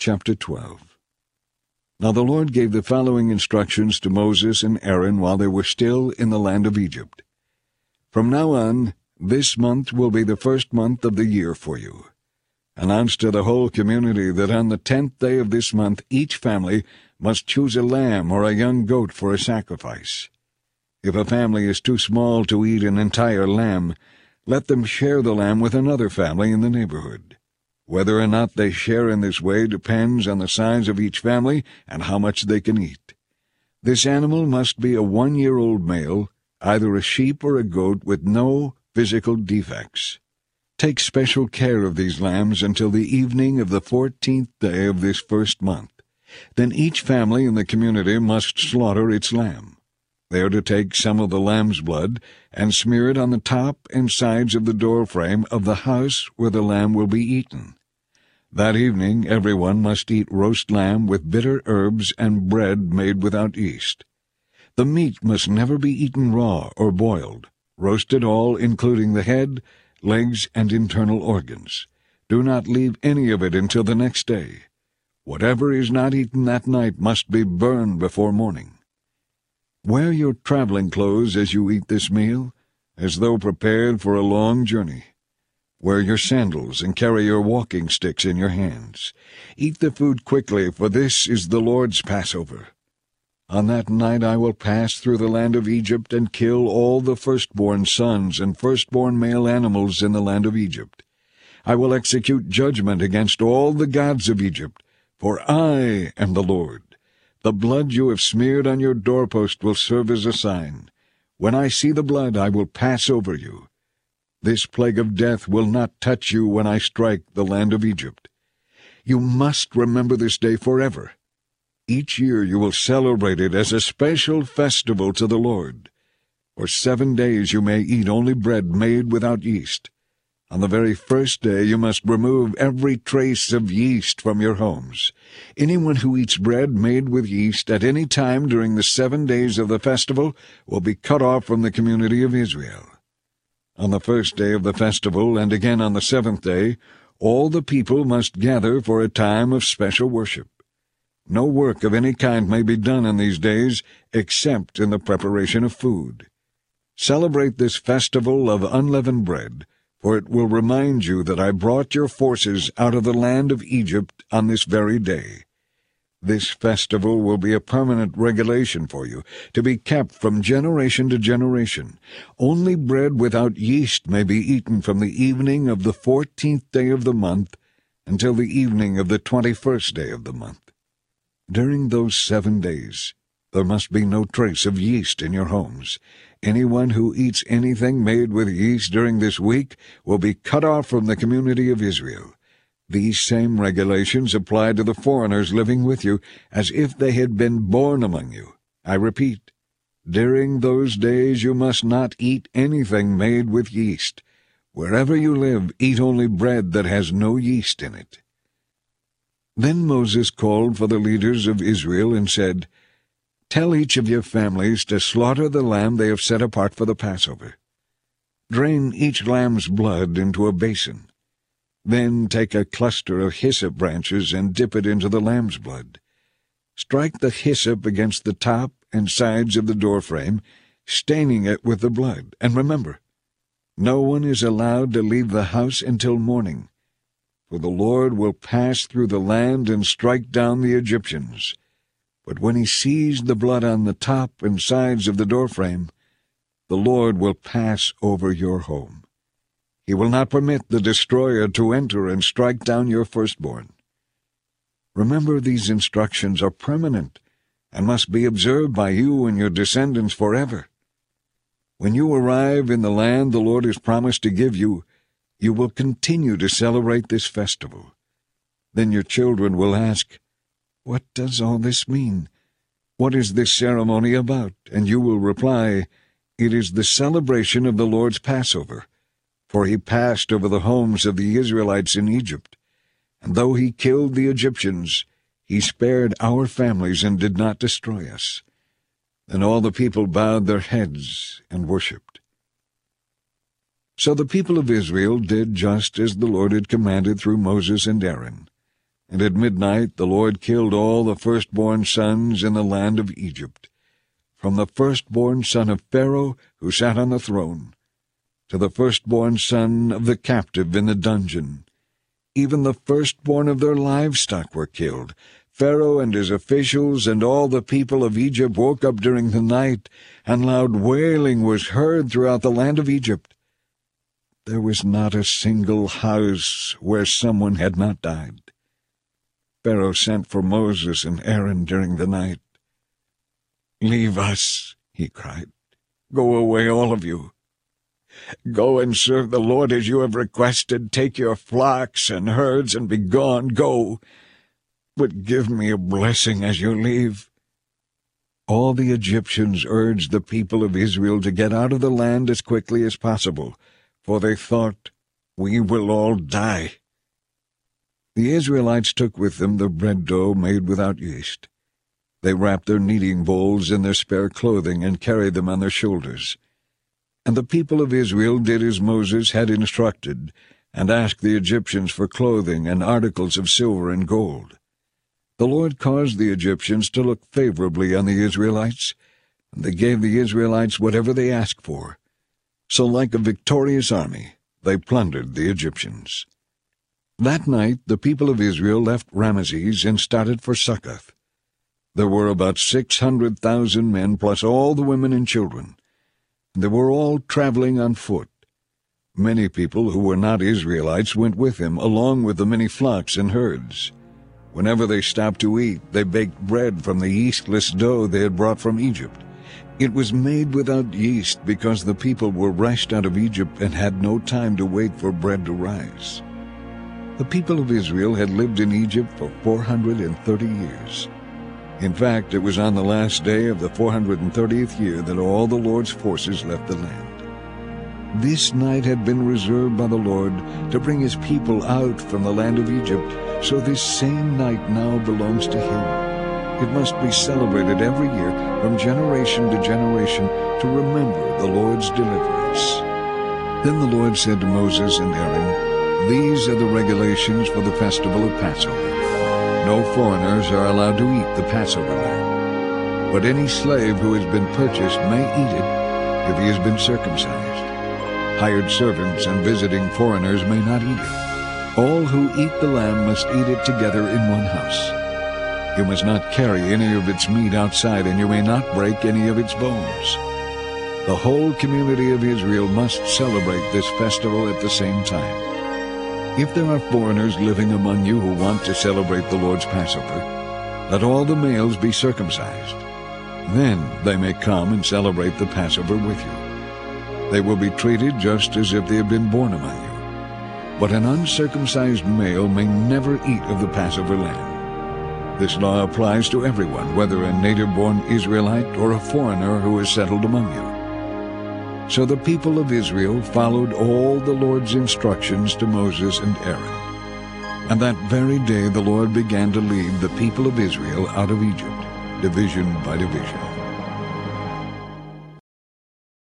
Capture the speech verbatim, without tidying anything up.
Chapter twelve. Now the Lord gave the following instructions to Moses and Aaron while they were still in the land of Egypt. From now on, this month will be the first month of the year for you. Announce to the whole community that on the tenth day of this month each family must choose a lamb or a young goat for a sacrifice. If a family is too small to eat an entire lamb, let them share the lamb with another family in the neighborhood. Whether or not they share in this way depends on the size of each family and how much they can eat. This animal must be a one-year-old male, either a sheep or a goat with no physical defects. Take special care of these lambs until the evening of the fourteenth day of this first month. Then each family in the community must slaughter its lamb. They are to take some of the lamb's blood and smear it on the top and sides of the doorframe of the house where the lamb will be eaten. That evening everyone must eat roast lamb with bitter herbs and bread made without yeast. The meat must never be eaten raw or boiled. Roast it all, including the head, legs, and internal organs. Do not leave any of it until the next day. Whatever is not eaten that night must be burned before morning. Wear your traveling clothes as you eat this meal, as though prepared for a long journey. Wear your sandals and carry your walking sticks in your hands. Eat the food quickly, for this is the Lord's Passover. On that night I will pass through the land of Egypt and kill all the firstborn sons and firstborn male animals in the land of Egypt. I will execute judgment against all the gods of Egypt, for I am the Lord. The blood you have smeared on your doorpost will serve as a sign. When I see the blood, I will pass over you. This plague of death will not touch you when I strike the land of Egypt. You must remember this day forever. Each year you will celebrate it as a special festival to the Lord. For seven days you may eat only bread made without yeast. On the very first day you must remove every trace of yeast from your homes. Anyone who eats bread made with yeast at any time during the seven days of the festival will be cut off from the community of Israel. On the first day of the festival, and again on the seventh day, all the people must gather for a time of special worship. No work of any kind may be done in these days except in the preparation of food. Celebrate this festival of unleavened bread, for it will remind you that I brought your forces out of the land of Egypt on this very day. This festival will be a permanent regulation for you, to be kept from generation to generation. Only bread without yeast may be eaten from the evening of the fourteenth day of the month until the evening of the twenty-first day of the month. During those seven days, there must be no trace of yeast in your homes. Anyone who eats anything made with yeast during this week will be cut off from the community of Israel. These same regulations apply to the foreigners living with you, as if they had been born among you. I repeat, during those days you must not eat anything made with yeast. Wherever you live, eat only bread that has no yeast in it. Then Moses called for the leaders of Israel and said, Tell each of your families to slaughter the lamb they have set apart for the Passover. Drain each lamb's blood into a basin. Then take a cluster of hyssop branches and dip it into the lamb's blood. Strike the hyssop against the top and sides of the doorframe, staining it with the blood. And remember, no one is allowed to leave the house until morning, for the Lord will pass through the land and strike down the Egyptians. But when he sees the blood on the top and sides of the doorframe, the Lord will pass over your home. He will not permit the destroyer to enter and strike down your firstborn. Remember, these instructions are permanent and must be observed by you and your descendants forever. When you arrive in the land the Lord has promised to give you, you will continue to celebrate this festival. Then your children will ask, What does all this mean? What is this ceremony about? And you will reply, It is the celebration of the Lord's Passover. For he passed over the homes of the Israelites in Egypt, and though he killed the Egyptians, he spared our families and did not destroy us. Then all the people bowed their heads and worshipped. So the people of Israel did just as the Lord had commanded through Moses and Aaron. And at midnight the Lord killed all the firstborn sons in the land of Egypt, from the firstborn son of Pharaoh who sat on the throne, to the firstborn son of the captive in the dungeon. Even the firstborn of their livestock were killed. Pharaoh and his officials and all the people of Egypt woke up during the night, and loud wailing was heard throughout the land of Egypt. There was not a single house where someone had not died. Pharaoh sent for Moses and Aaron during the night. "Leave us," he cried. "Go away, all of you. Go and serve the Lord as you have requested. Take your flocks and herds and be gone. Go. But give me a blessing as you leave." All the Egyptians urged the people of Israel to get out of the land as quickly as possible, for they thought, "We will all die." The Israelites took with them the bread dough made without yeast. They wrapped their kneading bowls in their spare clothing and carried them on their shoulders. And the people of Israel did as Moses had instructed, and asked the Egyptians for clothing and articles of silver and gold. The Lord caused the Egyptians to look favorably on the Israelites, and they gave the Israelites whatever they asked for. So like a victorious army, they plundered the Egyptians. That night the people of Israel left Ramesses and started for Succoth. There were about six hundred thousand men, plus all the women and children. They were all traveling on foot. Many people who were not Israelites went with him, along with the many flocks and herds. Whenever they stopped to eat, they baked bread from the yeastless dough they had brought from Egypt. It was made without yeast because the people were rushed out of Egypt and had no time to wait for bread to rise. The people of Israel had lived in Egypt for four hundred thirty years. In fact, it was on the last day of the four hundred thirtieth year that all the Lord's forces left the land. This night had been reserved by the Lord to bring his people out from the land of Egypt, so this same night now belongs to him. It must be celebrated every year from generation to generation to remember the Lord's deliverance. Then the Lord said to Moses and Aaron, "These are the regulations for the festival of Passover. No foreigners are allowed to eat the Passover lamb, but any slave who has been purchased may eat it if he has been circumcised. Hired servants and visiting foreigners may not eat it. All who eat the lamb must eat it together in one house. You must not carry any of its meat outside, and you may not break any of its bones. The whole community of Israel must celebrate this festival at the same time. If there are foreigners living among you who want to celebrate the Lord's Passover, let all the males be circumcised. Then they may come and celebrate the Passover with you. They will be treated just as if they had been born among you. But an uncircumcised male may never eat of the Passover lamb. This law applies to everyone, whether a native-born Israelite or a foreigner who is settled among you." So the people of Israel followed all the Lord's instructions to Moses and Aaron. And that very day the Lord began to lead the people of Israel out of Egypt, division by division.